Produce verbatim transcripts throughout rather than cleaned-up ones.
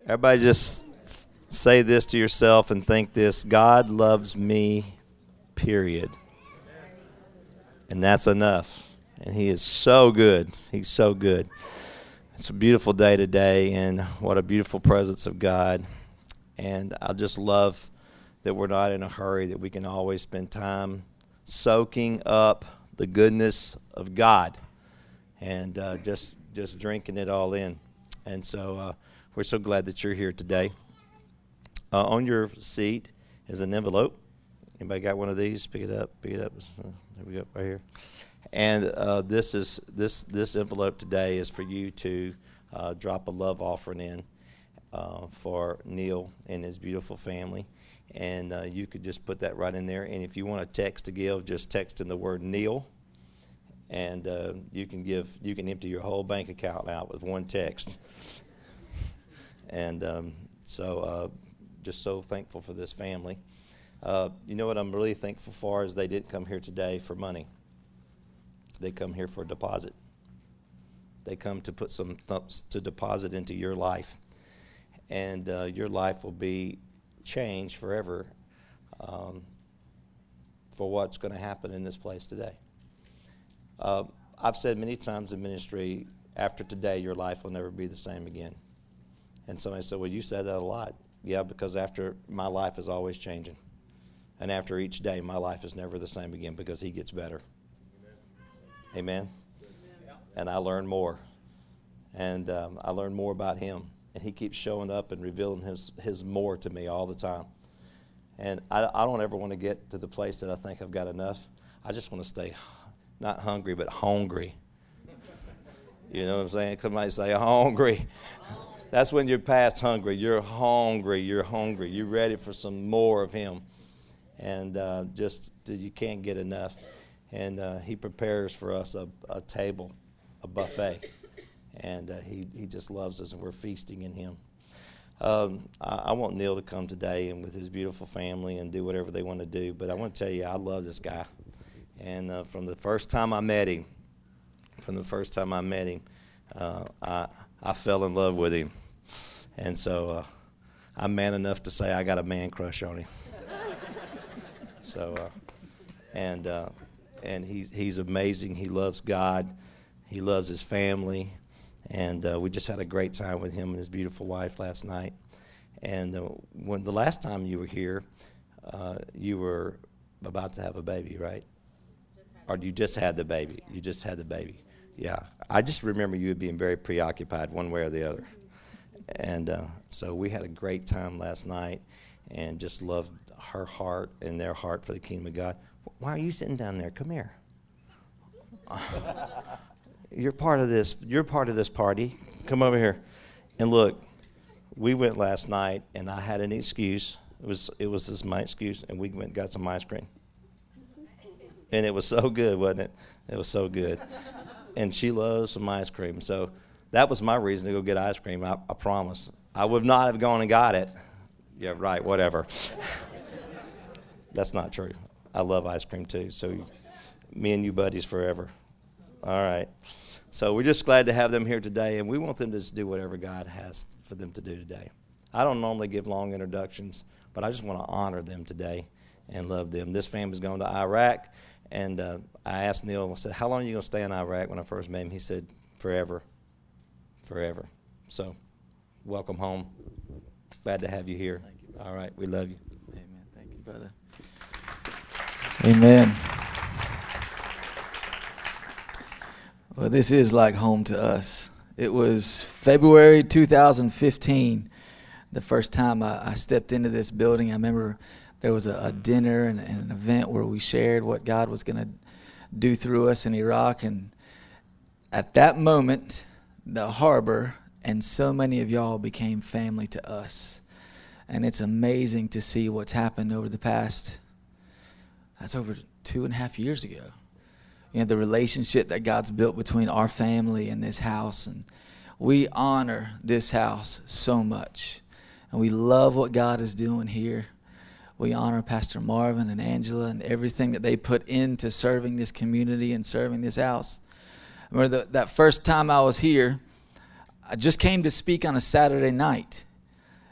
Everybody just say this to yourself and think this: God loves me, period. And that's enough. And he is so good. He's so good. It's a beautiful day today, and what a beautiful presence of God. And I just love that we're not in a hurry, that we can always spend time soaking up the goodness of God and uh, just just drinking it all in. And so uh, we're so glad that you're here today. Uh, on your seat is an envelope. Anybody got one of these? Pick it up. Pick it up. Uh, there we go, right here. And uh, this is this this envelope today is for you to uh, drop a love offering in uh, for Neil and his beautiful family. And uh, you could just put that right in there. And if you want a text to give, just text in the word Neil, and uh, you can give. You can empty your whole bank account out with one text. And um, so, uh, just so thankful for this family. Uh, you know what I'm really thankful for is they didn't come here today for money. They come here for a deposit. They come to put some thumps to deposit into your life, and uh, your life will be changed forever um, for what's going to happen in this place today. Uh, I've said many times in ministry, after today, your life will never be the same again. And somebody said, well, you said that a lot. Yeah, because after my life is always changing. And after each day, my life is never the same again because he gets better. Amen? Amen. And I learn more. And um, I learn more about him. And he keeps showing up and revealing his, his more to me all the time. And I, I don't ever want to get to the place that I think I've got enough. I just want to stay not hungry, but hungry. You know what I'm saying? Somebody say hungry. That's when you're past hungry. You're hungry. You're hungry. You're ready for some more of him. And uh, just you can't get enough. And uh, he prepares for us a, a table, a buffet. And uh, he, he just loves us, and we're feasting in him. Um, I, I want Neil to come today and with his beautiful family and do whatever they want to do. But I want to tell you, I love this guy. And uh, from the first time I met him, from the first time I met him, uh, I, I fell in love with him. And so uh, I'm man enough to say I got a man crush on him. so, uh, and uh, and he's he's amazing. He loves God. He loves his family. And uh, we just had a great time with him and his beautiful wife last night. And uh, when the last time you were here, uh, you were about to have a baby, right? Or you just had the baby? You just had the baby. Yeah. I just remember you being very preoccupied one way or the other. And uh, so we had a great time last night and just loved her heart and their heart for the kingdom of God. Why are you sitting down there? Come here. You're part of this. You're part of this party. Come over here. And look, we went last night, and I had an excuse. It was it was this my excuse, and we went and got some ice cream. And it was so good, wasn't it? It was so good. And she loves some ice cream. So that was my reason to go get ice cream, I, I promise. I would not have gone and got it. Yeah, right, whatever. That's not true. I love ice cream, too. So me and you buddies forever. All right. So we're just glad to have them here today, and we want them to just do whatever God has for them to do today. I don't normally give long introductions, but I just want to honor them today and love them. This family's going to Iraq, and uh, I asked Neil, I said, how long are you going to stay in Iraq? When I first met him, he said, forever, forever. So welcome home. Glad to have you here. Thank you, all right, we love you. Amen. Thank you, brother. Amen. Well, this is like home to us. It was February two thousand fifteen, the first time I, I stepped into this building. I remember there was a, a dinner and, and an event where we shared what God was going to do through us in Iraq. And at that moment, the harbor and so many of y'all became family to us. And it's amazing to see what's happened over the past, that's over two and a half years ago. You know, the relationship that God's built between our family and this house. And we honor this house so much. And we love what God is doing here. We honor Pastor Marvin and Angela and everything that they put into serving this community and serving this house. I remember the, that first time I was here, I just came to speak on a Saturday night.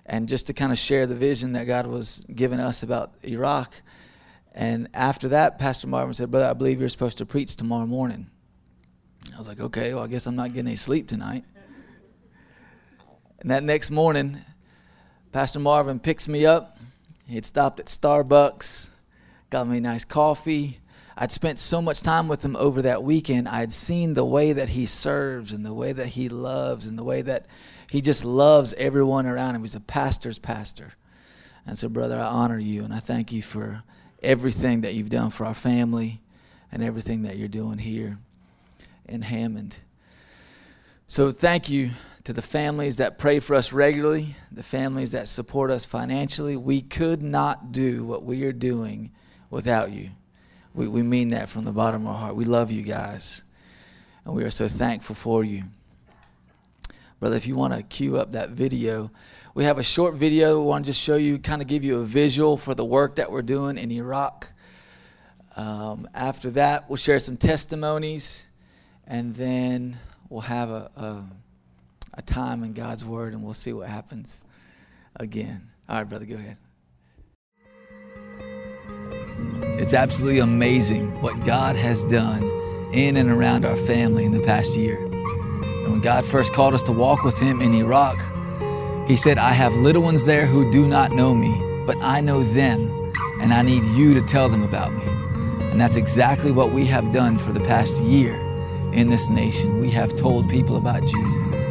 and just to kind of share the vision that God was giving us about Iraq. And after that, Pastor Marvin said, "Brother, I believe you're supposed to preach tomorrow morning." I was like, okay, well, I guess I'm not getting any sleep tonight. And that next morning, Pastor Marvin picks me up. He had stopped at Starbucks, got me a nice coffee. I'd spent so much time with him over that weekend. I had seen the way that he serves and the way that he loves and the way that he just loves everyone around him. He's a pastor's pastor. And so, brother, I honor you, and I thank you for everything that you've done for our family and everything that you're doing here in Hammond. So thank you to the families that pray for us regularly, the families that support us financially. We could not do what we are doing without you. We, we mean that from the bottom of our heart. We love you guys, and we are so thankful for you. Brother, if you want to cue up that video, we have a short video. We want to just show you, kind of give you a visual for the work that we're doing in Iraq. Um, after that, we'll share some testimonies, and then we'll have a, a, a time in God's Word, and we'll see what happens again. All right, brother, go ahead. It's absolutely amazing what God has done in and around our family in the past year. And when God first called us to walk with Him in Iraq, He said, "I have little ones there who do not know me, but I know them, and I need you to tell them about me." And that's exactly what we have done for the past year in this nation. We have told people about Jesus.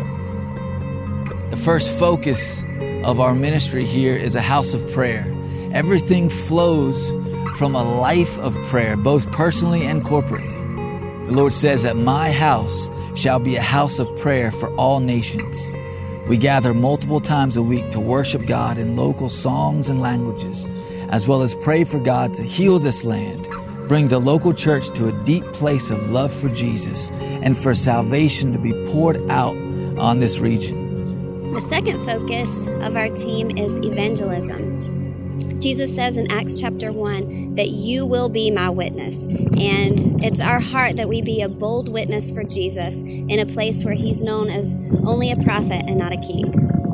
The first focus of our ministry here is a house of prayer. Everything flows from a life of prayer, both personally and corporately. The Lord says that my house shall be a house of prayer for all nations. We gather multiple times a week to worship God in local songs and languages, as well as pray for God to heal this land, bring the local church to a deep place of love for Jesus, and for salvation to be poured out on this region. The second focus of our team is evangelism. Jesus says in Acts chapter one that you will be my witness. And it's our heart that we be a bold witness for Jesus in a place where He's known as only a prophet and not a king.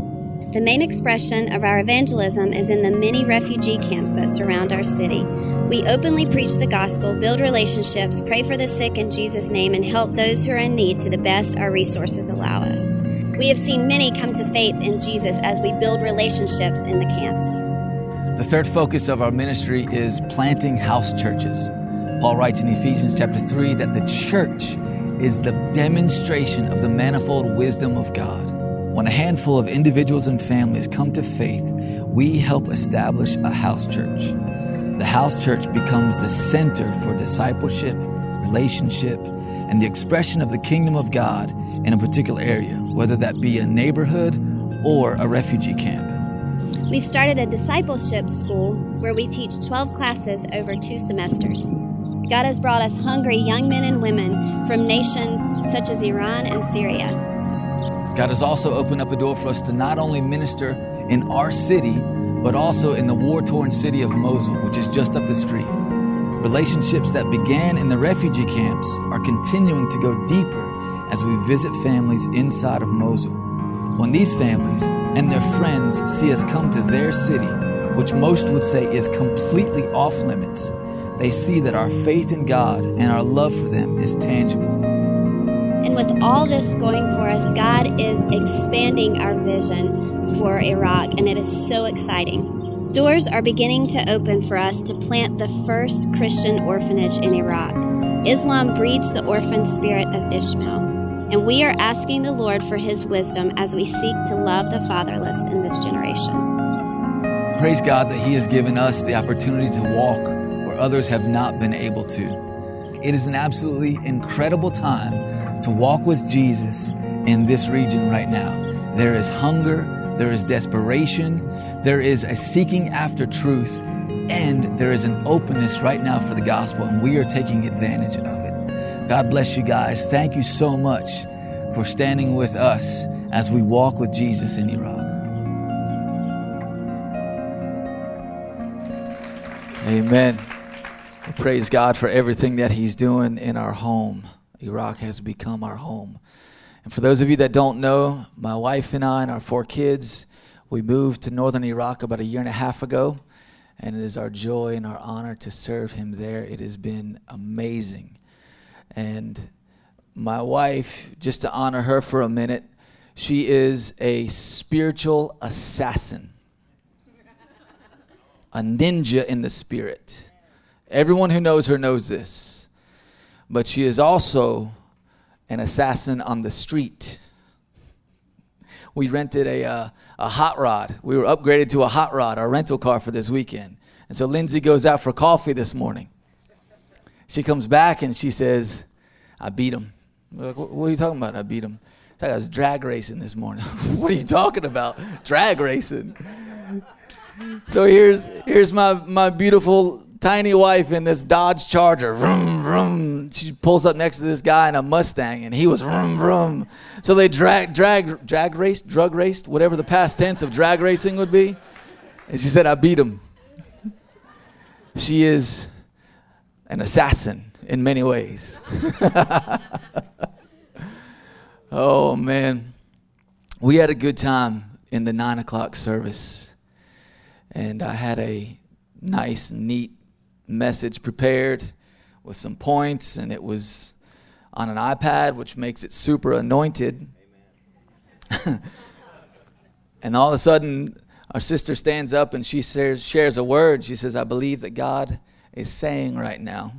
The main expression of our evangelism is in the many refugee camps that surround our city. We openly preach the gospel, build relationships, pray for the sick in Jesus' name, and help those who are in need to the best our resources allow us. We have seen many come to faith in Jesus as we build relationships in the camps. The third focus of our ministry is planting house churches. Paul writes in Ephesians chapter three that the church is the demonstration of the manifold wisdom of God. When a handful of individuals and families come to faith, we help establish a house church. The house church becomes the center for discipleship, relationship, and the expression of the kingdom of God in a particular area, whether that be a neighborhood or a refugee camp. We've started a discipleship school where we teach twelve classes over two semesters. God has brought us hungry young men and women from nations such as Iran and Syria. God has also opened up a door for us to not only minister in our city, but also in the war-torn city of Mosul, which is just up the street. Relationships that began in the refugee camps are continuing to go deeper as we visit families inside of Mosul. When these families and their friends see us come to their city, which most would say is completely off limits, they see that our faith in God and our love for them is tangible. And with all this going for us, God is expanding our vision for Iraq, and it is so exciting. Doors are beginning to open for us to plant the first Christian orphanage in Iraq. Islam breeds the orphan spirit of Ishmael, and we are asking the Lord for His wisdom as we seek to love the fatherless in this generation. Praise God that He has given us the opportunity to walk where others have not been able to. It is an absolutely incredible time to walk with Jesus in this region right now. There is hunger, there is desperation, there is a seeking after truth, and there is an openness right now for the gospel, and we are taking advantage of it. God bless you guys. Thank you so much for standing with us as we walk with Jesus in Iraq. Amen. Praise God for everything that He's doing in our home. Iraq has become our home. And for those of you that don't know, my wife and I and our four kids, We moved to northern Iraq about a year and a half ago, and it is our joy and our honor to serve him there. It has been amazing. And my wife, just to honor her for a minute, she is a spiritual assassin, a ninja in the spirit. Everyone who knows her knows this. But she is also an assassin on the street. We rented a uh, a hot rod. We were upgraded to a hot rod, our rental car for this weekend. And so Lindsay goes out for coffee this morning. She comes back and she says, I beat him. We're like, what are you talking about? I beat him. It's like I was drag racing this morning. What are you talking about? Drag racing. So here's here's my, my beautiful tiny wife in this Dodge Charger. Vroom, vroom. She pulls up next to this guy in a Mustang, and he was vroom, vroom. So they drag, drag, drag raced, drug raced, whatever the past tense of drag racing would be. And she said, I beat him. She is an assassin in many ways. Oh, man. We had a good time in the nine o'clock service. And I had a nice, neat message prepared with some points, and it was on an iPad, which makes it super anointed. And all of a sudden, our sister stands up and she shares, shares a word. She says, I believe that God is saying right now.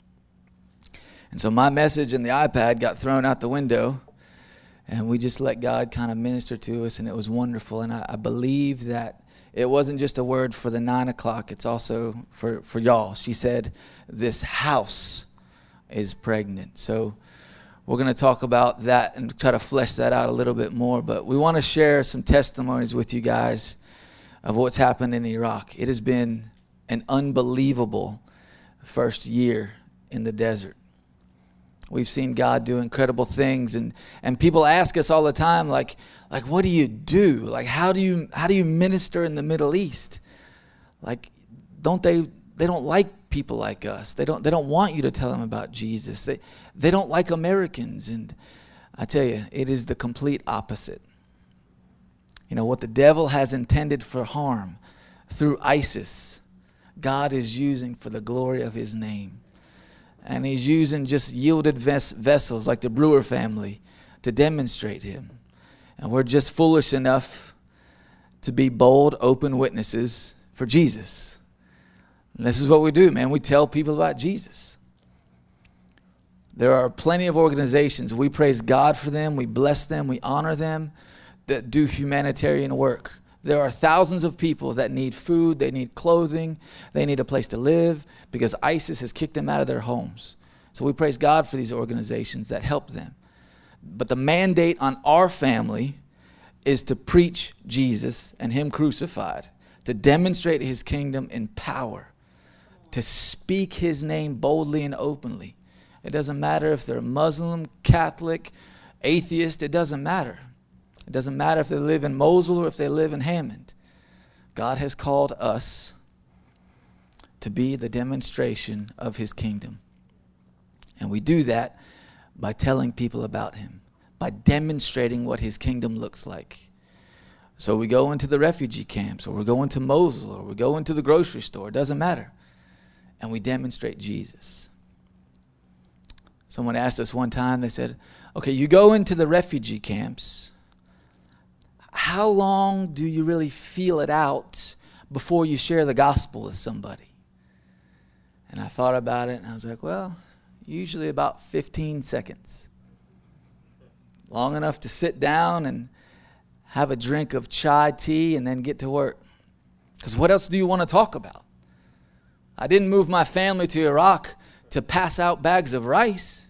And so my message and the iPad got thrown out the window, and we just let God kind of minister to us, and it was wonderful. And I, I believe that it wasn't just a word for the nine o'clock. It's also for, for y'all. She said, this house is pregnant. So we're going to talk about that and try to flesh that out a little bit more. But we want to share some testimonies with you guys of what's happened in Iraq. It has been an unbelievable first year in the desert. We've seen God do incredible things, and, and people ask us all the time, like, like, what do you do? Like, how do you how do you minister in the Middle East? Like, don't they they don't like people like us. They don't they don't want you to tell them about Jesus. They they don't like Americans, and I tell you, it is the complete opposite. You know, what the devil has intended for harm through ISIS, God is using for the glory of his name. And he's using just yielded ves- vessels like the Brewer family to demonstrate him. And we're just foolish enough to be bold, open witnesses for Jesus. And this is what we do, man. We tell people about Jesus. There are plenty of organizations. We praise God for them. We bless them. We honor them that do humanitarian work. There are thousands of people that need food, they need clothing, they need a place to live because ISIS has kicked them out of their homes. So we praise God for these organizations that help them. But the mandate on our family is to preach Jesus and him crucified, to demonstrate his kingdom in power, to speak his name boldly and openly. It doesn't matter if they're Muslim, Catholic, atheist, it doesn't matter. It doesn't matter if they live in Mosul or if they live in Hammond. God has called us to be the demonstration of his kingdom. And we do that by telling people about him, by demonstrating what his kingdom looks like. So we go into the refugee camps, or we go into Mosul, or we go into the grocery store. It doesn't matter. And we demonstrate Jesus. Someone asked us one time, they said, okay, you go into the refugee camps. How long do you really feel it out before you share the gospel with somebody? And I thought about it, and I was like, well, usually about fifteen seconds. Long enough to sit down and have a drink of chai tea and then get to work. Because what else do you want to talk about? I didn't move my family to Iraq to pass out bags of rice.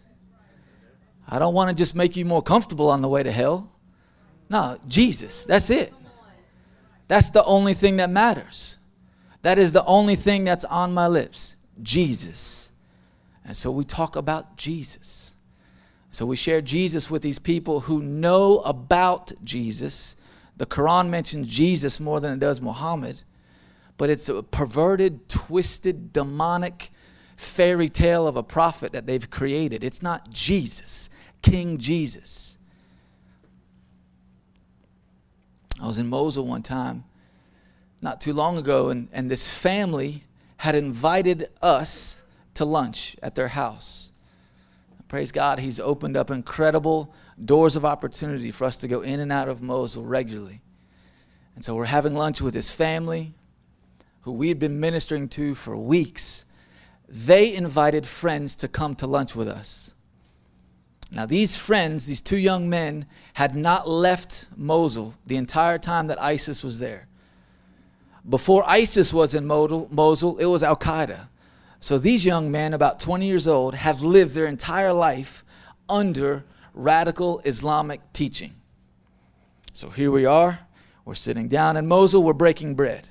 I don't want to just make you more comfortable on the way to hell. No, Jesus, that's it. That's the only thing that matters. That is the only thing that's on my lips, Jesus. And so we talk about Jesus. So we share Jesus with these people who know about Jesus. The Quran mentions Jesus more than it does Muhammad, but it's a perverted, twisted, demonic fairy tale of a prophet that they've created. It's not Jesus, King Jesus. I was in Mosul one time, not too long ago, and, and this family had invited us to lunch at their house. Praise God, he's opened up incredible doors of opportunity for us to go in and out of Mosul regularly. And so we're having lunch with his family, who we had been ministering to for weeks. They invited friends to come to lunch with us. Now these friends, these two young men, had not left Mosul the entire time that ISIS was there. Before ISIS was in Mosul, it was Al-Qaeda. So these young men, about twenty years old, have lived their entire life under radical Islamic teaching. So here we are. We're sitting down in Mosul. We're breaking bread.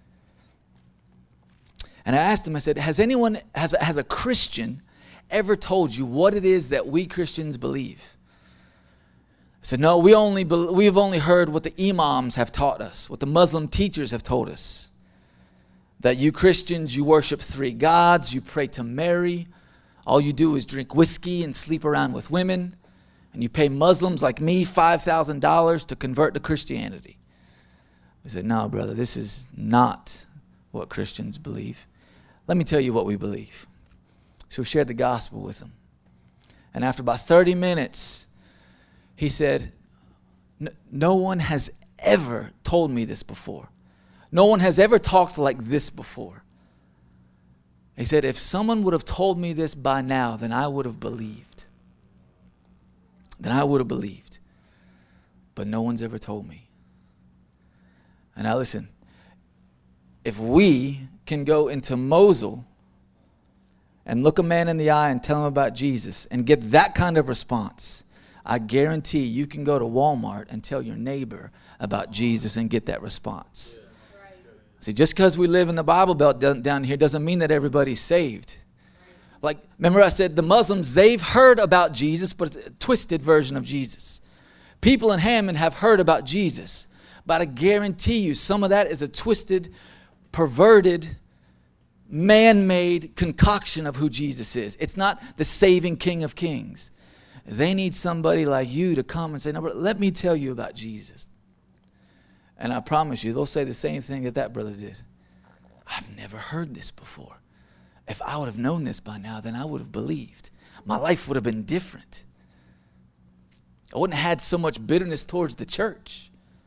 And I asked them, I said, has anyone, has, has a Christian ever told you what it is that we Christians believe? I said, no, we only be, we've only heard what the imams have taught us, what the Muslim teachers have told us. That you Christians, you worship three gods, you pray to Mary, all you do is drink whiskey and sleep around with women, and you pay Muslims like me five thousand dollars to convert to Christianity. I said, no, brother, this is not what Christians believe. Let me tell you what we believe. So we shared the gospel with him. And after about thirty minutes, he said, no one has ever told me this before. No one has ever talked like this before. He said, if someone would have told me this by now, then I would have believed. Then I would have believed. But no one's ever told me. And now listen, if we can go into Mosul and look a man in the eye and tell him about Jesus and get that kind of response, I guarantee you can go to Walmart and tell your neighbor about Jesus and get that response. See, just because we live in the Bible Belt down here doesn't mean that everybody's saved. Like, remember I said the Muslims, they've heard about Jesus, but it's a twisted version of Jesus. People in Hammond have heard about Jesus, but I guarantee you some of that is a twisted, perverted, man-made concoction of who Jesus is. It's not the saving King of Kings. They need somebody like you to come and say, no, but let me tell you about Jesus. And I promise you, they'll say the same thing that that brother did. I've never heard this before. If I would have known this by now, then I would have believed. My life would have been different. I wouldn't have had so much bitterness towards the church.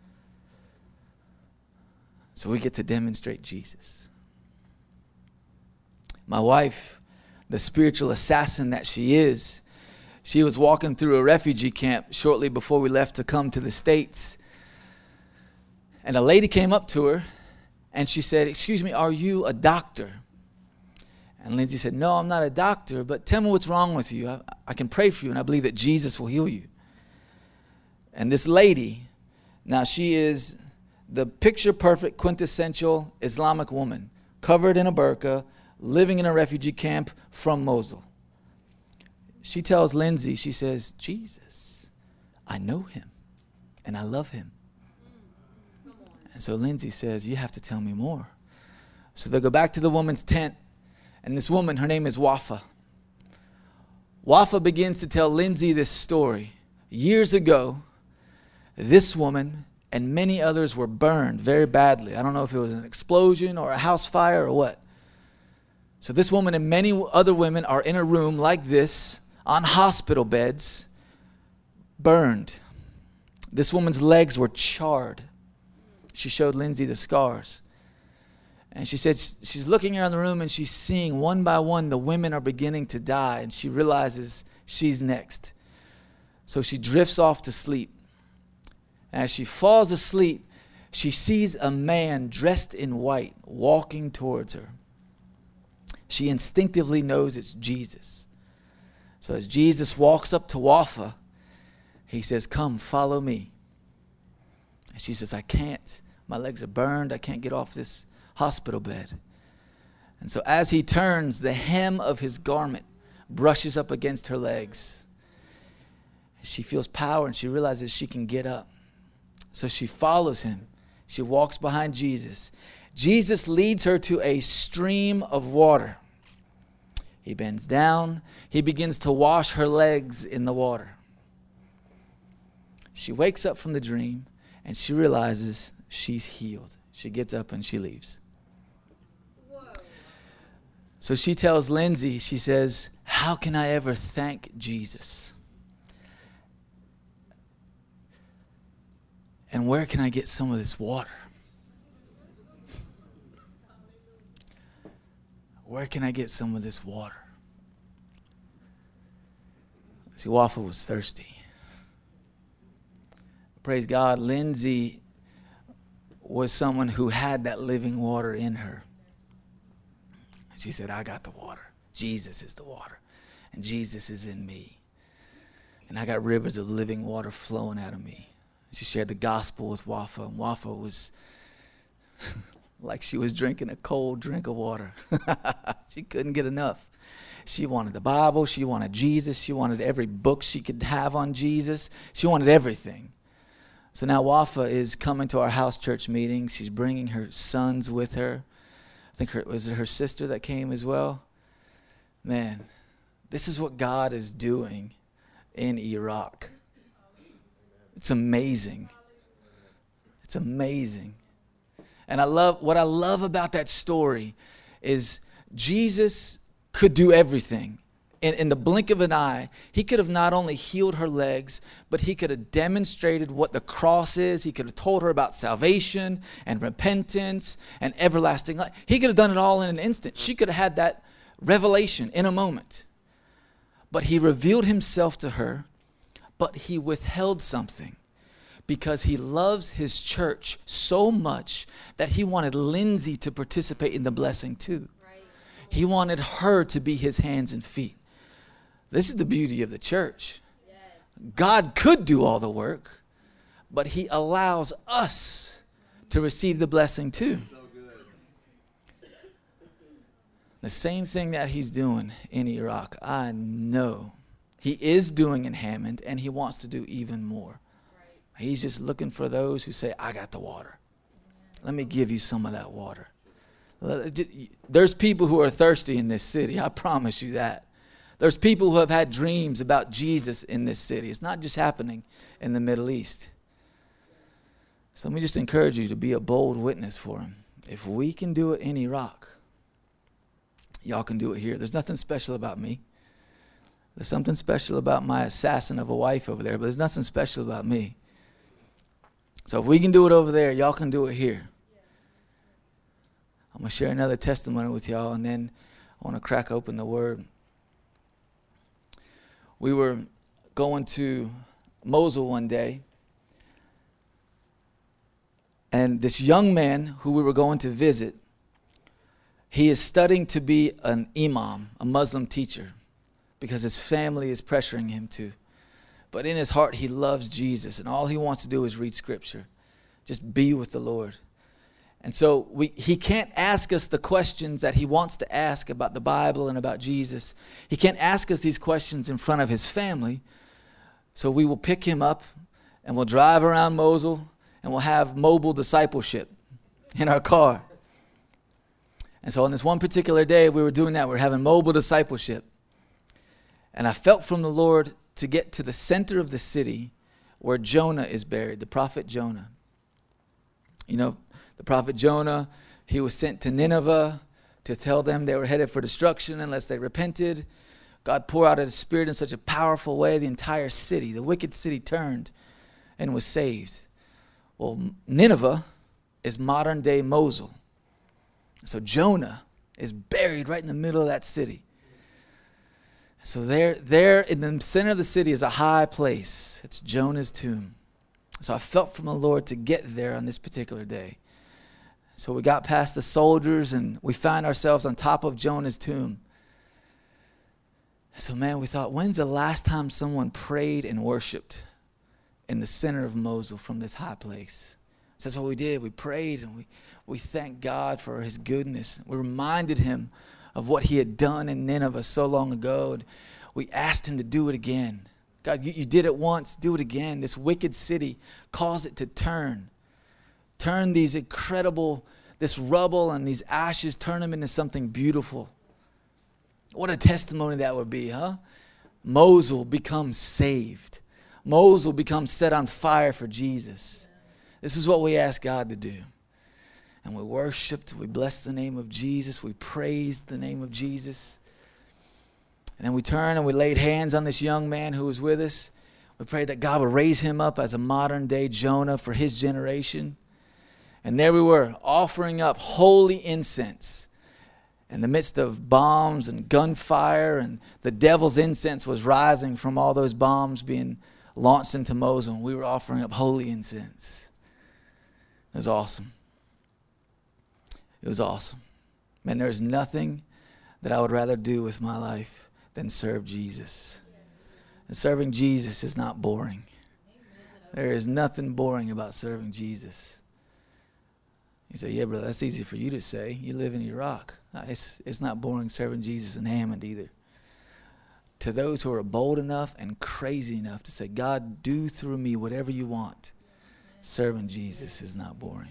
So we get to demonstrate Jesus. My wife, the spiritual assassin that she is, she was walking through a refugee camp shortly before we left to come to the States. And a lady came up to her and she said, excuse me, are you a doctor? And Lindsay said, no, I'm not a doctor, but tell me what's wrong with you. I, I can pray for you, and I believe that Jesus will heal you. And this lady, now she is the picture-perfect, quintessential Islamic woman, covered in a burqa, living in a refugee camp from Mosul. She tells Lindsay, she says, Jesus, I know him, and I love him. And so Lindsay says, you have to tell me more. So they go back to the woman's tent. And this woman, her name is Wafa. Wafa begins to tell Lindsay this story. Years ago, this woman and many others were burned very badly. I don't know if it was an explosion or a house fire or what. So this woman and many other women are in a room like this, on hospital beds, burned. This woman's legs were charred. She showed Lindsay the scars. And she said she's looking around the room and she's seeing one by one the women are beginning to die. And she realizes she's next. So she drifts off to sleep. As she falls asleep, she sees a man dressed in white walking towards her. She instinctively knows it's Jesus. So as Jesus walks up to Wafa, he says, come, follow me. And she says, I can't. My legs are burned. I can't get off this hospital bed. And so as he turns, the hem of his garment brushes up against her legs. She feels power and she realizes she can get up. So she follows him. She walks behind Jesus. Jesus leads her to a stream of water. He bends down. He begins to wash her legs in the water. She wakes up from the dream. and she realizes she's healed. She gets up and she leaves. Whoa. So she tells Lindsay, she says, how can I ever thank Jesus? And where can I get some of this water? Where can I get some of this water? See, Wafa was thirsty. Praise God, Lindsay was someone who had that living water in her. She said, I got the water. Jesus is the water. And Jesus is in me. And I got rivers of living water flowing out of me. She shared the gospel with Wafa. And Wafa was like she was drinking a cold drink of water. She couldn't get enough. She wanted the Bible. She wanted Jesus. She wanted every book she could have on Jesus. She wanted everything. So now Wafa is coming to our house church meeting. She's bringing her sons with her. I think her, was it her sister that came as well? Man, this is what God is doing in Iraq. It's amazing. It's amazing. And I love what I love about that story is Jesus could do everything. In, in the blink of an eye, he could have not only healed her legs, but he could have demonstrated what the cross is. He could have told her about salvation and repentance and everlasting life. He could have done it all in an instant. She could have had that revelation in a moment. But he revealed himself to her, but he withheld something because he loves his church so much that he wanted Lindsay to participate in the blessing too. Right. He wanted her to be his hands and feet. This is the beauty of the church. Yes. God could do all the work, but he allows us to receive the blessing too. So good. The same thing that he's doing in Iraq, I know he is doing in Hammond, and he wants to do even more. Right. He's just looking for those who say, I got the water. Let me give you some of that water. There's people who are thirsty in this city. I promise you that. There's people who have had dreams about Jesus in this city. It's not just happening in the Middle East. So let me just encourage you to be a bold witness for him. If we can do it in Iraq, y'all can do it here. There's nothing special about me. There's something special about my assassin of a wife over there, but there's nothing special about me. So if we can do it over there, y'all can do it here. I'm going to share another testimony with y'all, and then I want to crack open the word. We were going to Mosul one day, and this young man who we were going to visit, he is studying to be an imam, a Muslim teacher, because his family is pressuring him to. But in his heart, he loves Jesus, and all he wants to do is read Scripture, just be with the Lord. And so we, he can't ask us the questions that he wants to ask about the Bible and about Jesus. He can't ask us these questions in front of his family. So we will pick him up and we'll drive around Mosul and we'll have mobile discipleship in our car. And so on this one particular day, we were doing that. We were having mobile discipleship. And I felt from the Lord to get to the center of the city where Jonah is buried, the prophet Jonah. You know, the prophet Jonah, he was sent to Nineveh to tell them they were headed for destruction unless they repented. God poured out his Spirit in such a powerful way, the entire city, the wicked city, turned and was saved. Well, Nineveh is modern-day Mosul. So Jonah is buried right in the middle of that city. So there, there in the center of the city is a high place. It's Jonah's tomb. So I felt from the Lord to get there on this particular day. So we got past the soldiers and we found ourselves on top of Jonah's tomb. So man, we thought, when's the last time someone prayed and worshiped in the center of Mosul from this high place? So that's what we did. We prayed and we, we thanked God for his goodness. We reminded him of what he had done in Nineveh so long ago. And we asked him to do it again. God, you, you did it once, do it again. This wicked city, cause it to turn. Turn these incredible, this rubble and these ashes, turn them into something beautiful. What a testimony that would be, huh? Mosul becomes saved. Mosul becomes set on fire for Jesus. This is what we ask God to do. And we worshiped, we blessed the name of Jesus, we praised the name of Jesus. And then we turned and we laid hands on this young man who was with us. We prayed that God would raise him up as a modern day Jonah for his generation. And there we were, offering up holy incense in the midst of bombs and gunfire, and the devil's incense was rising from all those bombs being launched into Mosul. We were offering up holy incense. It was awesome. It was awesome. Man, there's nothing that I would rather do with my life than serve Jesus. And serving Jesus is not boring. There is nothing boring about serving Jesus. You say, yeah, brother, that's easy for you to say. You live in Iraq. It's, it's not boring serving Jesus in Hammond either. To those who are bold enough and crazy enough to say, God, do through me whatever you want, serving Jesus is not boring.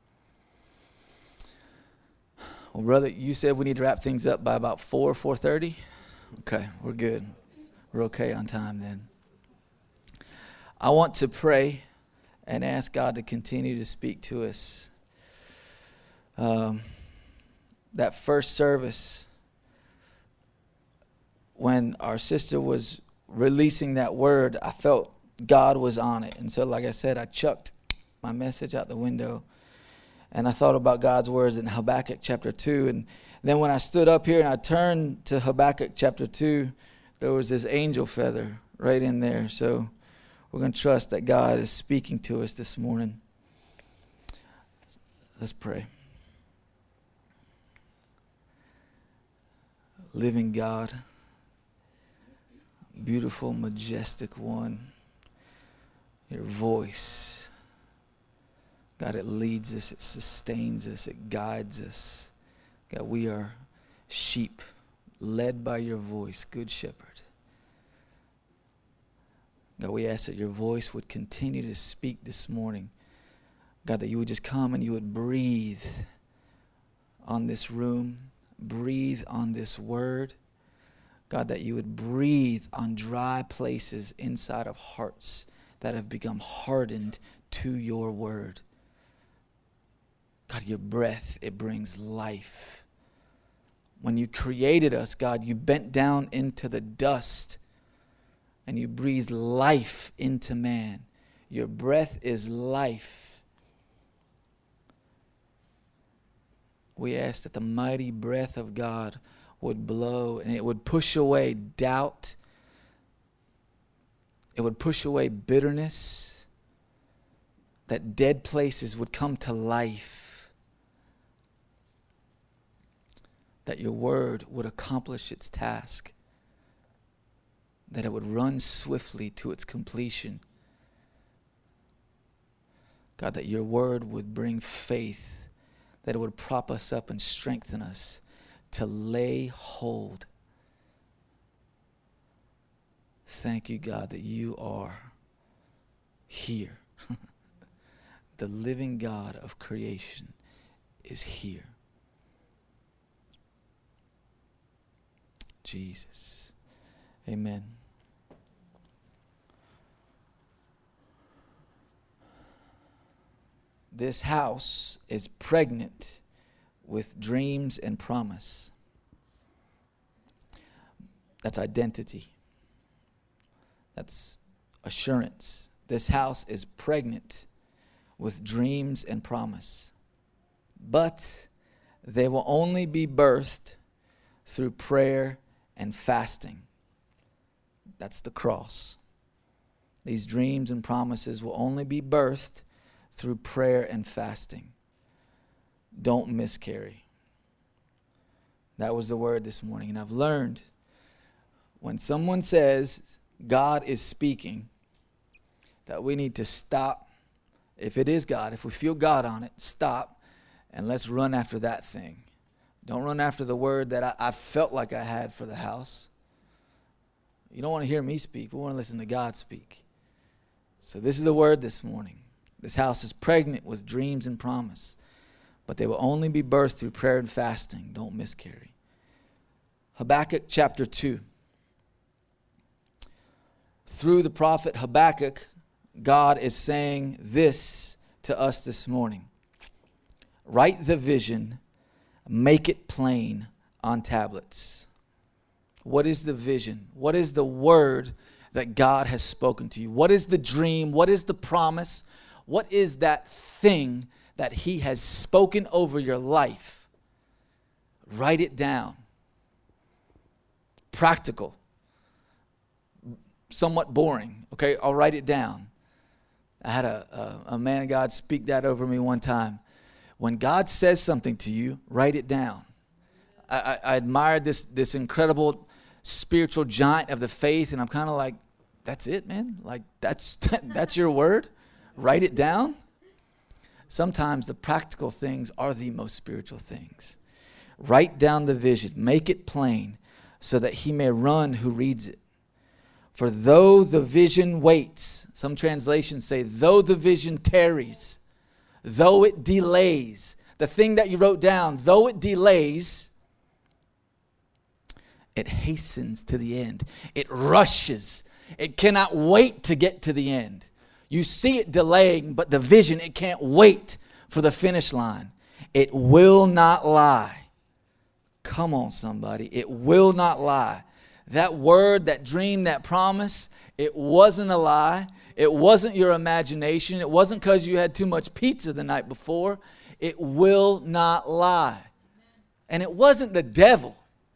Well, brother, you said we need to wrap things up by about four, four thirty? Okay, we're good. We're okay on time then. I want to pray and ask God to continue to speak to us. Um, that first service, when our sister was releasing that word, I felt God was on it. And so, like I said, I chucked my message out the window. And I thought about God's words in Habakkuk chapter two. And then when I stood up here and I turned to Habakkuk chapter two, there was this angel feather right in there. So we're going to trust that God is speaking to us this morning. Let's pray. Living God, beautiful, majestic one, your voice, God, it leads us, it sustains us, it guides us. God, we are sheep led by your voice, good shepherd. God, we ask that your voice would continue to speak this morning. God, that you would just come and you would breathe on this room, breathe on this word. God, that you would breathe on dry places inside of hearts that have become hardened to your word. God, your breath, it brings life. When you created us, God, you bent down into the dust and you breathed life into man. Your breath is life. We ask that the mighty breath of God would blow and it would push away doubt. It would push away bitterness. That dead places would come to life. That your word would accomplish its task. That it would run swiftly to its completion. God, that your word would bring faith. That it would prop us up and strengthen us to lay hold. Thank you, God, that you are here. The living God of creation is here. Jesus. Amen. This house is pregnant with dreams and promise. That's identity. That's assurance. This house is pregnant with dreams and promise. But they will only be birthed through prayer and fasting. That's the cross. These dreams and promises will only be birthed through prayer and fasting. Don't miscarry. That was the word this morning. And I've learned when someone says God is speaking, that we need to stop. If it is God, if we feel God on it, stop and let's run after that thing. Don't run after the word that I, I felt like I had for the house. You don't want to hear me speak. We want to listen to God speak. So this is the word this morning. This house is pregnant with dreams and promise, but they will only be birthed through prayer and fasting. Don't miscarry. Habakkuk chapter two. Through the prophet Habakkuk, God is saying this to us this morning. Write the vision, make it plain on tablets. What is the vision? What is the word that God has spoken to you? What is the dream? What is the promise? What is that thing that he has spoken over your life? Write it down. Practical. Somewhat boring. Okay, I'll write it down. I had a, a, a man of God speak that over me one time. When God says something to you, write it down. I, I, I admired this, this incredible spiritual giant of the faith, and I'm kind of like, that's it, man? Like, that's that's your word? Write it down? Sometimes the practical things are the most spiritual things. Write down the vision. Make it plain so that he may run who reads it. For though the vision waits, some translations say, though the vision tarries, though it delays, the thing that you wrote down, though it delays, it hastens to the end. It rushes. It cannot wait to get to the end. You see it delaying, but the vision, it can't wait for the finish line. It will not lie. Come on, somebody. It will not lie. That word, that dream, that promise, it wasn't a lie. It wasn't your imagination. It wasn't because you had too much pizza the night before. It will not lie. And it wasn't the devil.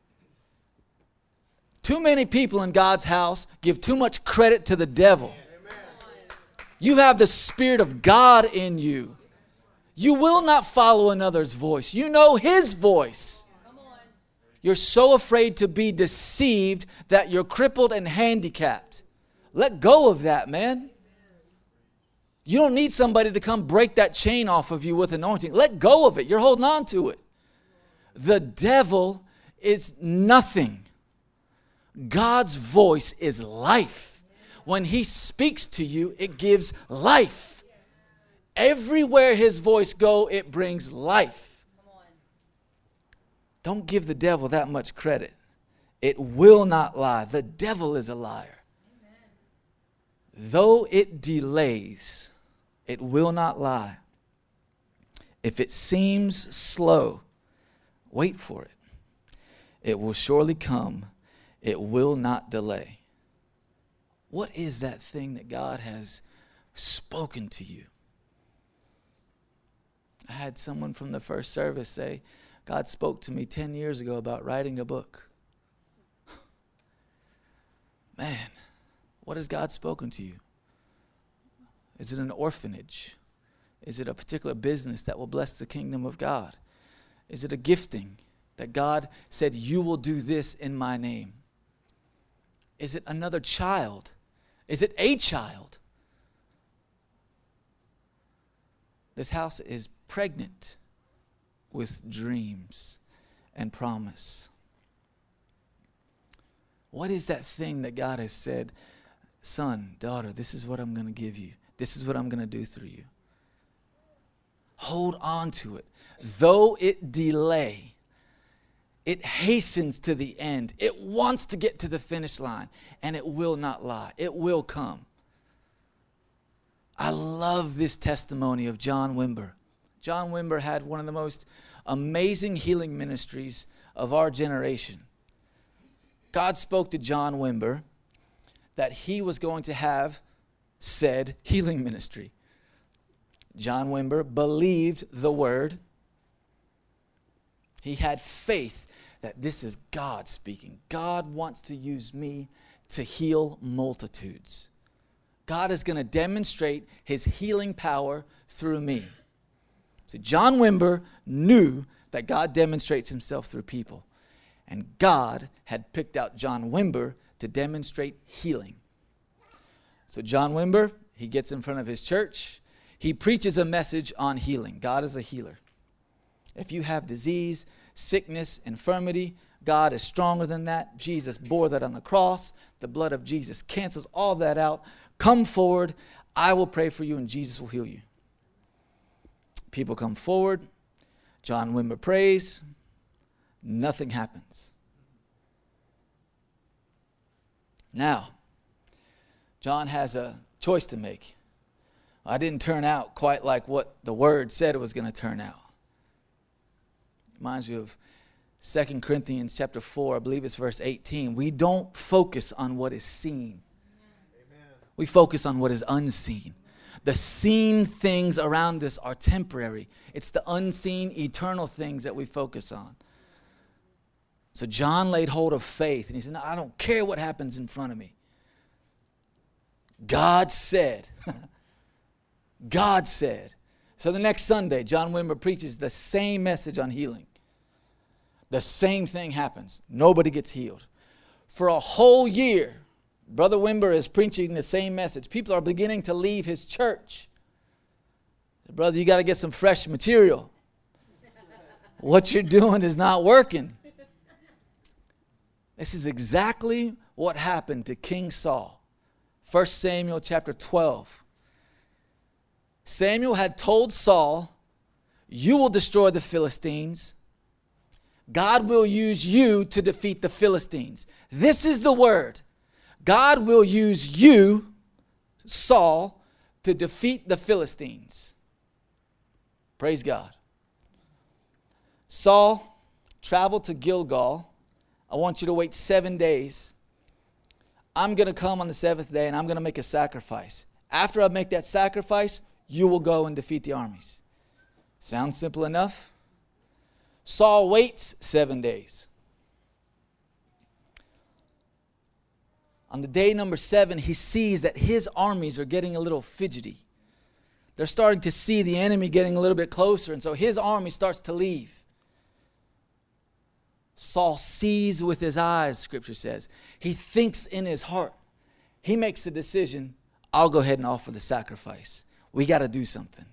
Too many people in God's house give too much credit to the devil. You have the Spirit of God in you. You will not follow another's voice. You know his voice. You're so afraid to be deceived that you're crippled and handicapped. Let go of that, man. You don't need somebody to come break that chain off of you with anointing. Let go of it. You're holding on to it. The devil is nothing. God's voice is life. When he speaks to you, it gives life. Everywhere his voice goes, it brings life. Don't give the devil that much credit. It will not lie. The devil is a liar. Amen. Though it delays, it will not lie. If it seems slow, wait for it. It will surely come. It will not delay. What is that thing that God has spoken to you? I had someone from the first service say, God spoke to me ten years ago about writing a book. Man, what has God spoken to you? Is it an orphanage? Is it a particular business that will bless the kingdom of God? Is it a gifting that God said, you will do this in my name? Is it another child? Is it a child? This house is pregnant with dreams and promise. What is that thing that God has said, son, daughter, this is what I'm going to give you. This is what I'm going to do through you. Hold on to it. Though it delay, it hastens to the end. It wants to get to the finish line, and it will not lie. It will come. I love this testimony of John Wimber. John Wimber had one of the most amazing healing ministries of our generation. God spoke to John Wimber that he was going to have said healing ministry. John Wimber believed the word. He had faith that this is God speaking. God wants to use me to heal multitudes. God is going to demonstrate his healing power through me. So John Wimber knew that God demonstrates himself through people. And God had picked out John Wimber to demonstrate healing. So John Wimber, he gets in front of his church. He preaches a message on healing. God is a healer. If you have disease, sickness, infirmity, God is stronger than that. Jesus bore that on the cross. The blood of Jesus cancels all that out. Come forward. I will pray for you and Jesus will heal you. People come forward. John Wimber prays. Nothing happens. Now, John has a choice to make. I didn't turn out quite like what the word said it was going to turn out. Reminds me of Second Corinthians chapter four, I believe it's verse eighteen. We don't focus on what is seen. Amen. We focus on what is unseen. The seen things around us are temporary. It's the unseen, eternal things that we focus on. So John laid hold of faith, and he said, no, I don't care what happens in front of me. God said. God said. So the next Sunday, John Wimber preaches the same message on healing. The same thing happens. Nobody gets healed. For a whole year, Brother Wimber is preaching the same message. People are beginning to leave his church. Brother, you got to get some fresh material. What you're doing is not working. This is exactly what happened to King Saul. First Samuel chapter twelve. Samuel had told Saul, you will destroy the Philistines. God will use you to defeat the Philistines. This is the word. God will use you, Saul, to defeat the Philistines. Praise God. Saul traveled to Gilgal. I want you to wait seven days. I'm going to come on the seventh day and I'm going to make a sacrifice. After I make that sacrifice, you will go and defeat the armies. Sounds simple enough? Saul waits seven days. On the day number seven, he sees that his armies are getting a little fidgety. They're starting to see the enemy getting a little bit closer, and so his army starts to leave. Saul sees with his eyes, Scripture says. He thinks in his heart. He makes a decision, I'll go ahead and offer the sacrifice. We got to do something.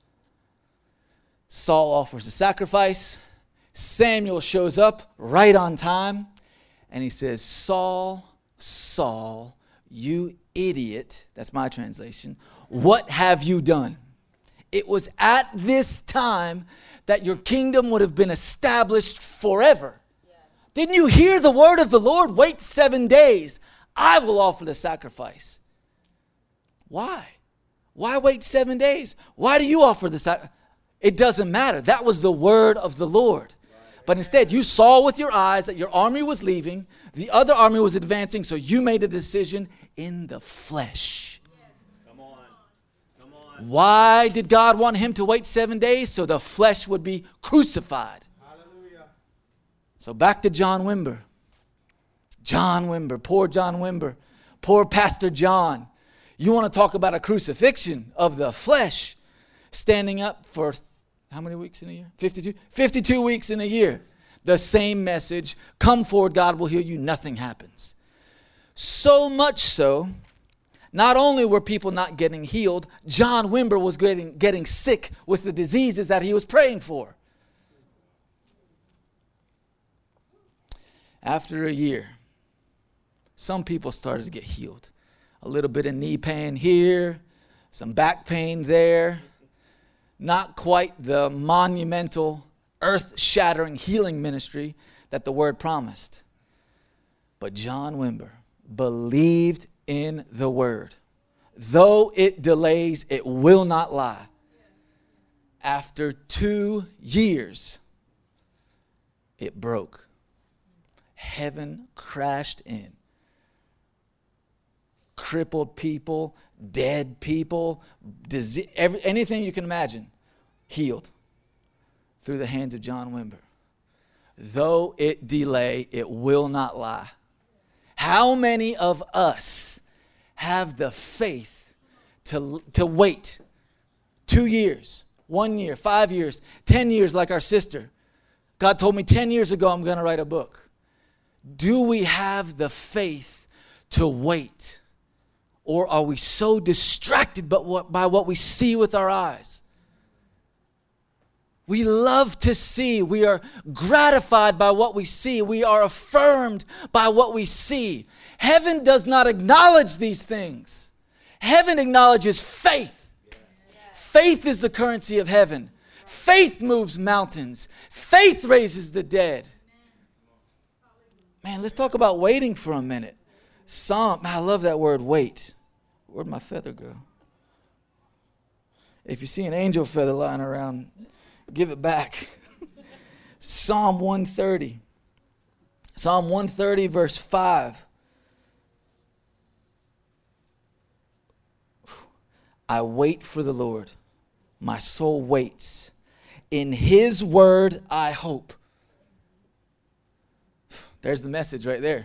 Saul offers a sacrifice. Samuel shows up right on time, and he says, Saul, Saul, you idiot, that's my translation, what have you done? It was at this time that your kingdom would have been established forever. Yes. Didn't you hear the word of the Lord? Wait seven days. I will offer the sacrifice. Why? Why wait seven days? Why do you offer the sacrifice? It doesn't matter. That was the word of the Lord. But instead, you saw with your eyes that your army was leaving. The other army was advancing, so you made a decision in the flesh. Come on. Come on. Why did God want him to wait seven days? So the flesh would be crucified. Hallelujah. So back to John Wimber. John Wimber, poor John Wimber, poor Pastor John. You want to talk about a crucifixion of the flesh, standing up for how many weeks in a year? fifty-two? fifty-two weeks in a year. The same message, come forward, God will heal you, nothing happens. So much so, not only were people not getting healed, John Wimber was getting, getting sick with the diseases that he was praying for. After a year, some people started to get healed. A little bit of knee pain here, some back pain there. Not quite the monumental, earth-shattering healing ministry that the word promised. But John Wimber believed in the word. Though it delays, it will not lie. After two years, it broke. Heaven crashed in. Crippled people, dead people, disease, every, anything you can imagine, healed through the hands of John Wimber. Though it delay, it will not lie. How many of us have the faith to, to wait two years, one year, five years, ten years like our sister? God told me ten years ago I'm going to write a book. Do we have the faith to wait? Or are we so distracted by what, by what we see with our eyes? We love to see. We are gratified by what we see. We are affirmed by what we see. Heaven does not acknowledge these things. Heaven acknowledges faith. Yes. Faith is the currency of heaven. Faith moves mountains. Faith raises the dead. Man, let's talk about waiting for a minute. Psalm, I love that word, wait. Where'd my feather go? If you see an angel feather lying around, give it back. Psalm one thirty. Psalm one thirty, verse five. I wait for the Lord. My soul waits. In His word I hope. There's the message right there.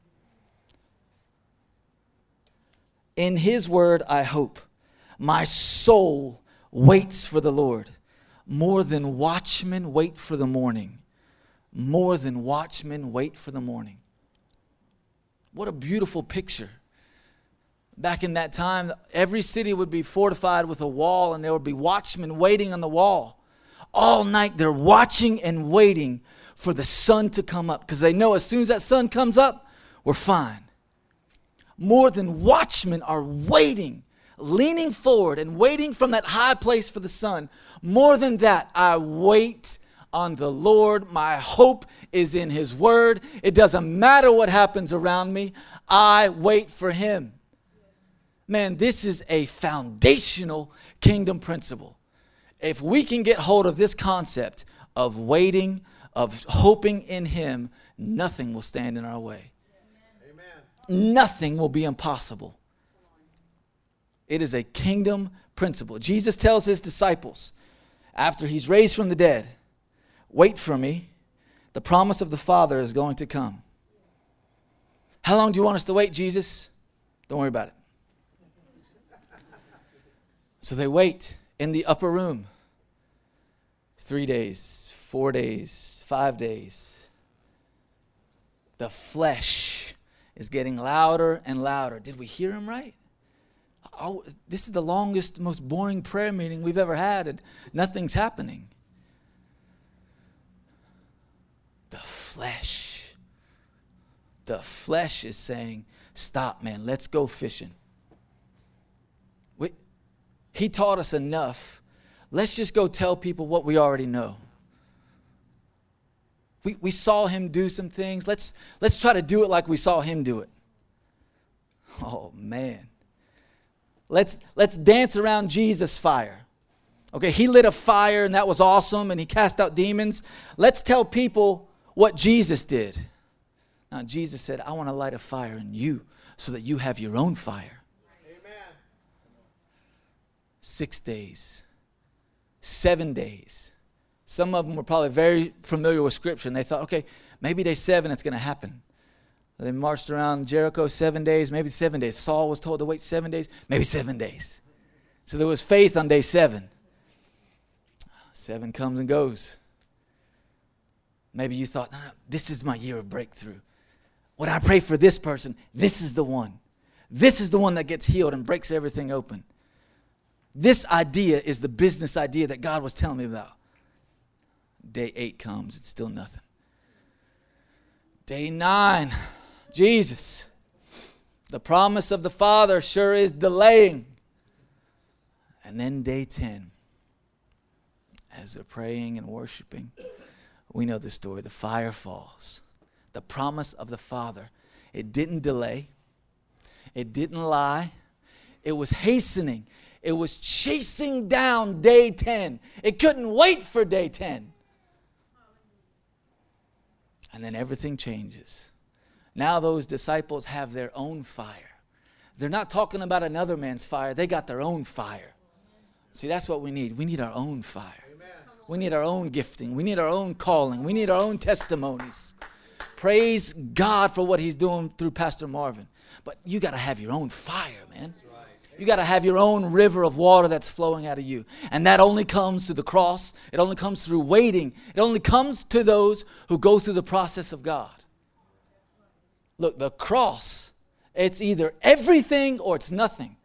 In His word I hope. My soul waits for the Lord. More than watchmen wait for the morning. More than watchmen wait for the morning. What a beautiful picture. Back in that time, every city would be fortified with a wall, and there would be watchmen waiting on the wall. All night they're watching and waiting for the sun to come up, because they know as soon as that sun comes up, we're fine. More than watchmen are waiting, leaning forward and waiting from that high place for the sun. More than that, I wait on the Lord. My hope is in His word. It doesn't matter what happens around me. I wait for Him. Man, this is a foundational kingdom principle. If we can get hold of this concept of waiting, of hoping in Him, nothing will stand in our way. Amen. Nothing will be impossible. It is a kingdom principle. Jesus tells His disciples, after He's raised from the dead, wait for me. The promise of the Father is going to come. How long do you want us to wait, Jesus? Don't worry about it. So they wait in the upper room. Three days, four days, five days. The flesh is getting louder and louder. Did we hear Him right? Oh, this is the longest, most boring prayer meeting we've ever had, and nothing's happening. The flesh. The flesh is saying, stop, man, let's go fishing. We, he taught us enough. Let's just go tell people what we already know. We, we saw Him do some things. Let's, let's try to do it like we saw Him do it. Oh, man. Let's, let's dance around Jesus' fire. Okay, He lit a fire, and that was awesome, and He cast out demons. Let's tell people what Jesus did. Now, Jesus said, I want to light a fire in you so that you have your own fire. Amen. Six days. Seven days. Some of them were probably very familiar with Scripture, and they thought, okay, maybe day seven it's going to happen. They marched around Jericho seven days, maybe seven days. Saul was told to wait seven days, maybe seven days. So there was faith on day seven. Seven comes and goes. Maybe you thought, no, no, this is my year of breakthrough. When I pray for this person, this is the one. This is the one that gets healed and breaks everything open. This idea is the business idea that God was telling me about. Day eight comes, it's still nothing. Day nine, Jesus. The promise of the Father sure is delaying. And then day ten, as they're praying and worshiping, we know the story. The fire falls. The promise of the Father. It didn't delay. It didn't lie. It was hastening. It was chasing down day ten. It couldn't wait for day ten. And then everything changes. Now those disciples have their own fire. They're not talking about another man's fire. They got their own fire. See, that's what we need. We need our own fire. Amen. We need our own gifting. We need our own calling. We need our own testimonies. Praise God for what He's doing through Pastor Marvin. But you got to have your own fire, man. You got to have your own river of water that's flowing out of you. And that only comes through the cross. It only comes through waiting. It only comes to those who go through the process of God. Look, the cross, it's either everything or it's nothing.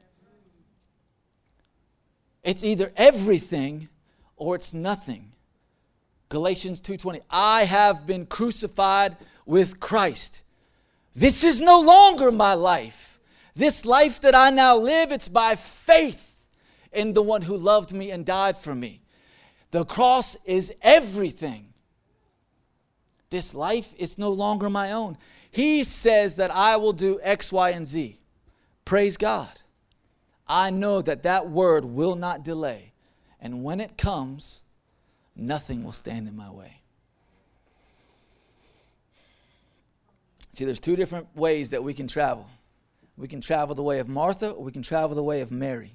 It's either everything or it's nothing. Galatians two twenty, I have been crucified with Christ. This is no longer my life. This life that I now live, it's by faith in the one who loved me and died for me. The cross is everything. This life is no longer my own. He says that I will do X, Y, and Z. Praise God. I know that that word will not delay. And when it comes, nothing will stand in my way. See, there's two different ways that we can travel. We can travel the way of Martha, or we can travel the way of Mary.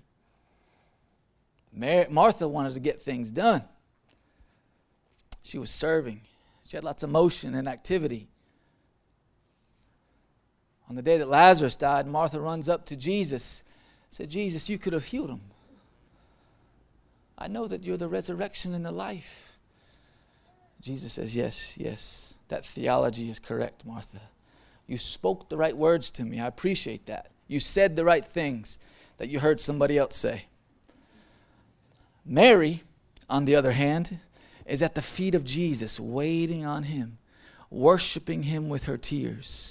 Mary Martha wanted to get things done. She was serving. She had lots of motion and activity. On the day that Lazarus died, Martha runs up to Jesus, said, Jesus, you could have healed him. I know that you're the resurrection and the life. Jesus says, yes, yes, that theology is correct, Martha. You spoke the right words to me. I appreciate that. You said the right things that you heard somebody else say. Mary, on the other hand, is at the feet of Jesus, waiting on him, worshiping him with her tears.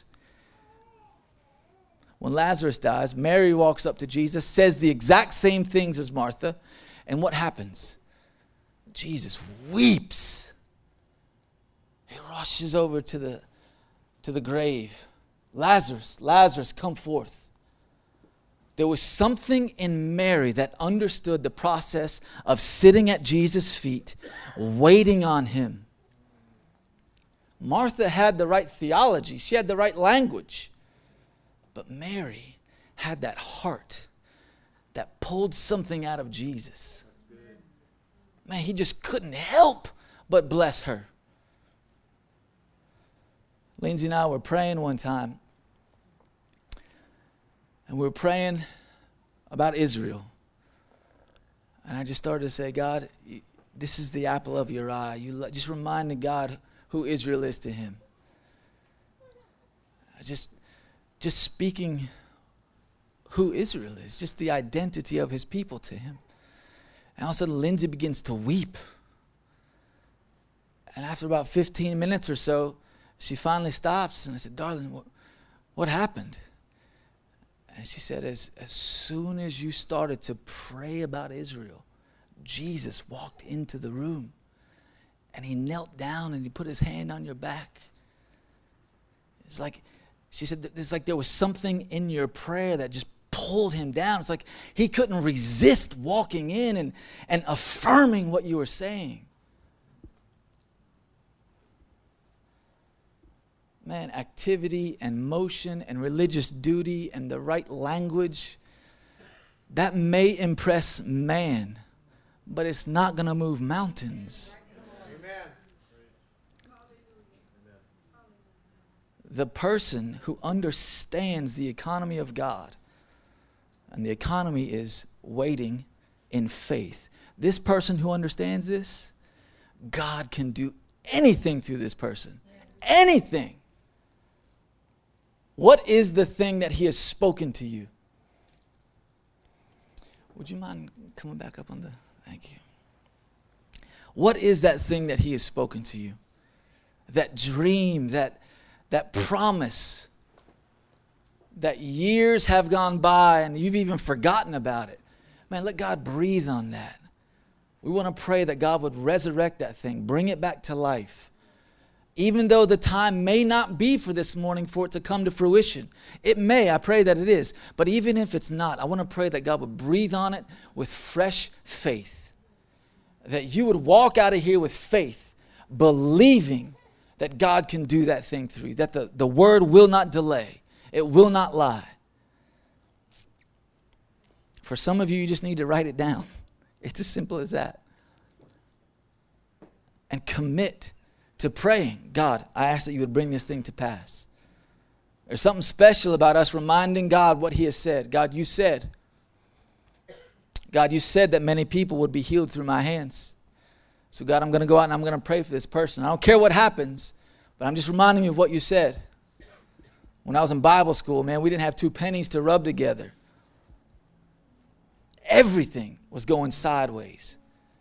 When Lazarus dies, Mary walks up to Jesus, says the exact same things as Martha, and what happens? Jesus weeps. He rushes over to the, to the grave. Lazarus, Lazarus, come forth. There was something in Mary that understood the process of sitting at Jesus' feet, waiting on him. Martha had the right theology. She had the right language. But Mary had that heart that pulled something out of Jesus. Man, he just couldn't help but bless her. Lindsay and I were praying one time. And we were praying about Israel. And I just started to say, God, this is the apple of your eye. You just reminding God who Israel is to him. I just, just speaking who Israel is, just the identity of his people to him. And all of a sudden, Lindsay begins to weep. And after about fifteen minutes or so, she finally stops. And I said, darling, what, what happened? And she said, as, as soon as you started to pray about Israel, Jesus walked into the room. And he knelt down and he put his hand on your back. It's like, she said, it's like there was something in your prayer that just pulled him down. It's like he couldn't resist walking in and, and affirming what you were saying. Man, activity and motion and religious duty and the right language, that may impress man, but it's not going to move mountains. Amen. The person who understands the economy of God, and the economy is waiting in faith. This person who understands this, God can do anything through this person. Anything. What is the thing that he has spoken to you? Would you mind coming back up on the... Thank you. What is that thing that he has spoken to you? That dream, that, that promise, that years have gone by and you've even forgotten about it. Man, let God breathe on that. We want to pray that God would resurrect that thing, bring it back to life. Even though the time may not be for this morning for it to come to fruition. It may, I pray that it is. But even if it's not, I want to pray that God would breathe on it with fresh faith. That you would walk out of here with faith, believing that God can do that thing through you. That the, the word will not delay. It will not lie. For some of you, you just need to write it down. It's as simple as that. And commit to praying, God, I ask that you would bring this thing to pass. There's something special about us reminding God what he has said. God, you said. God, you said that many people would be healed through my hands. So God, I'm going to go out and I'm going to pray for this person. I don't care what happens, but I'm just reminding you of what you said. When I was in Bible school, man, we didn't have two pennies to rub together. Everything was going sideways.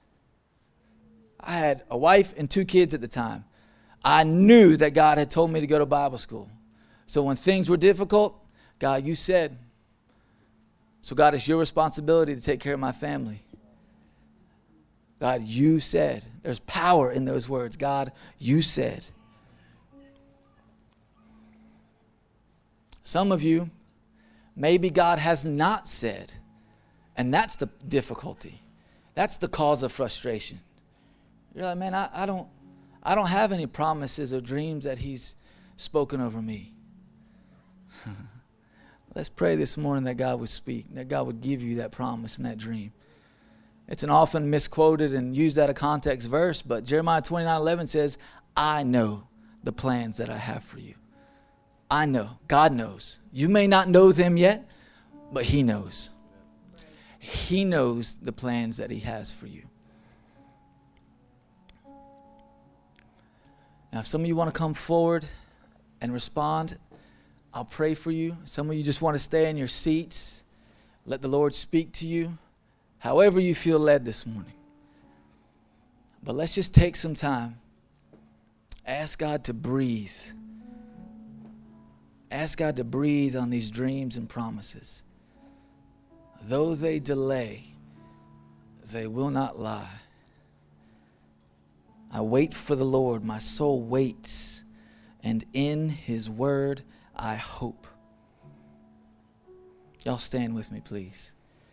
I had a wife and two kids at the time. I knew that God had told me to go to Bible school. So when things were difficult, God, you said. So God, it's your responsibility to take care of my family. God, you said. There's power in those words. God, you said. Some of you, maybe God has not said. And that's the difficulty. That's the cause of frustration. You're like, man, I, I don't I don't have any promises or dreams that he's spoken over me. Let's pray this morning that God would speak, that God would give you that promise and that dream. It's an often misquoted and used out of context verse, but Jeremiah twenty-nine eleven says, I know the plans that I have for you. I know. God knows. You may not know them yet, but he knows. He knows the plans that he has for you. Now, if some of you want to come forward and respond, I'll pray for you. Some of you just want to stay in your seats. Let the Lord speak to you, however you feel led this morning. But let's just take some time. Ask God to breathe. Ask God to breathe on these dreams and promises. Though they delay, they will not lie. I wait for the Lord. My soul waits, and in his word I hope. Y'all stand with me, please.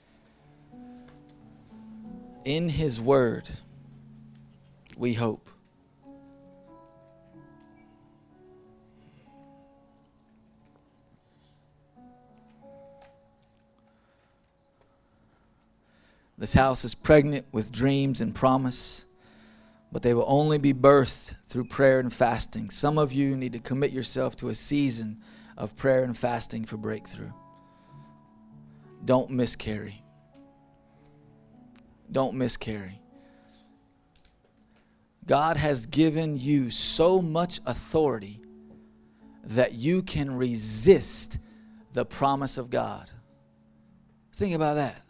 In his word we hope. This house is pregnant with dreams and promise, but they will only be birthed through prayer and fasting. Some of you need to commit yourself to a season of prayer and fasting for breakthrough. Don't miscarry. Don't miscarry. God has given you so much authority that you can resist the promise of God. Think about that.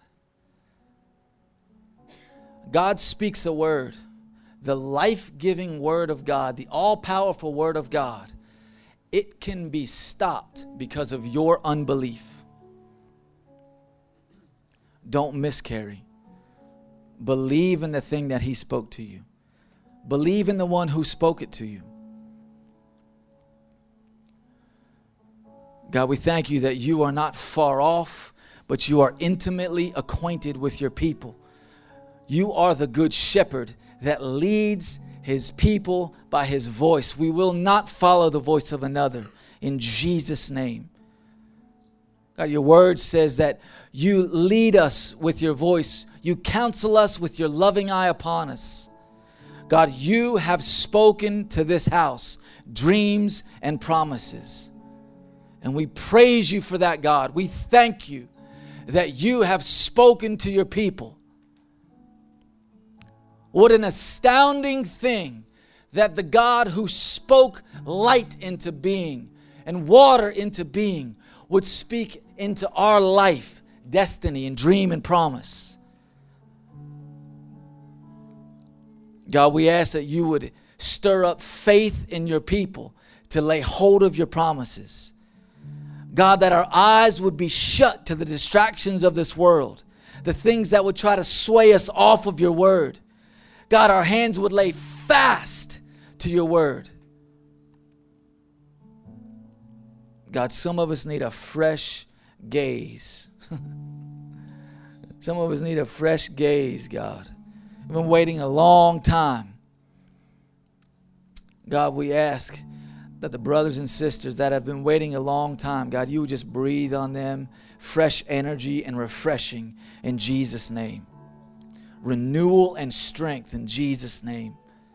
God speaks a word, the life-giving word of God, the all-powerful word of God. It can be stopped because of your unbelief. Don't miscarry. Believe in the thing that he spoke to you. Believe in the one who spoke it to you. God, we thank you that you are not far off, but you are intimately acquainted with your people. You are the good shepherd that leads his people by his voice. We will not follow the voice of another, in Jesus' name. God, your word says that you lead us with your voice. You counsel us with your loving eye upon us. God, you have spoken to this house dreams and promises. And we praise you for that, God. We thank you that you have spoken to your people. What an astounding thing that the God who spoke light into being and water into being would speak into our life, destiny, and dream and promise. God, we ask that you would stir up faith in your people to lay hold of your promises. God, that our eyes would be shut to the distractions of this world, the things that would try to sway us off of your word. God, our hands would lay fast to your word. God, some of us need a fresh gaze. Some of us need a fresh gaze, God. We've been waiting a long time. God, we ask that the brothers and sisters that have been waiting a long time, God, you would just breathe on them fresh energy and refreshing in Jesus' name. Renewal and strength in Jesus' name.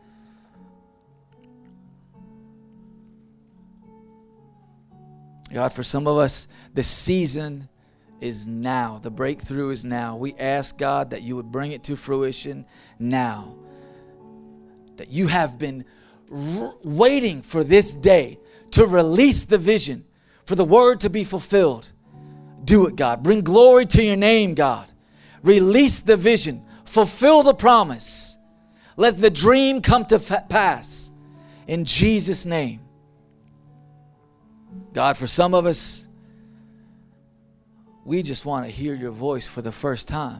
God, for some of us, the season is now. The breakthrough is now. We ask, God, that you would bring it to fruition now. That you have been r- waiting for this day to release the vision, for the word to be fulfilled. Do it, God. Bring glory to your name, God. Release the vision. Fulfill the promise. Let the dream come to fa- pass. In Jesus' name. God, for some of us, we just want to hear your voice for the first time.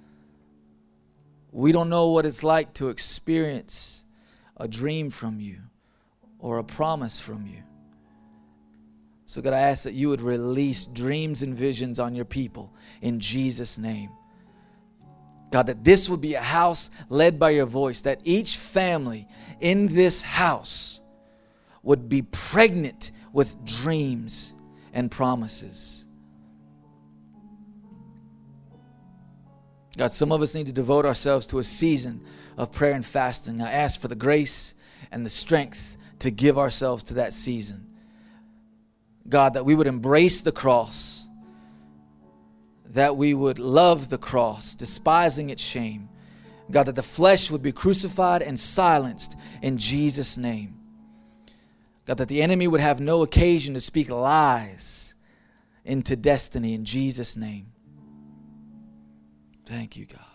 We don't know what it's like to experience a dream from you or a promise from you. So God, I ask that you would release dreams and visions on your people in Jesus' name. God, that this would be a house led by your voice, that each family in this house would be pregnant with dreams and promises. God, some of us need to devote ourselves to a season of prayer and fasting. I ask for the grace and the strength to give ourselves to that season. God, that we would embrace the cross, that we would love the cross, despising its shame. God, that the flesh would be crucified and silenced in Jesus' name. God, that the enemy would have no occasion to speak lies into destiny in Jesus' name. Thank you, God.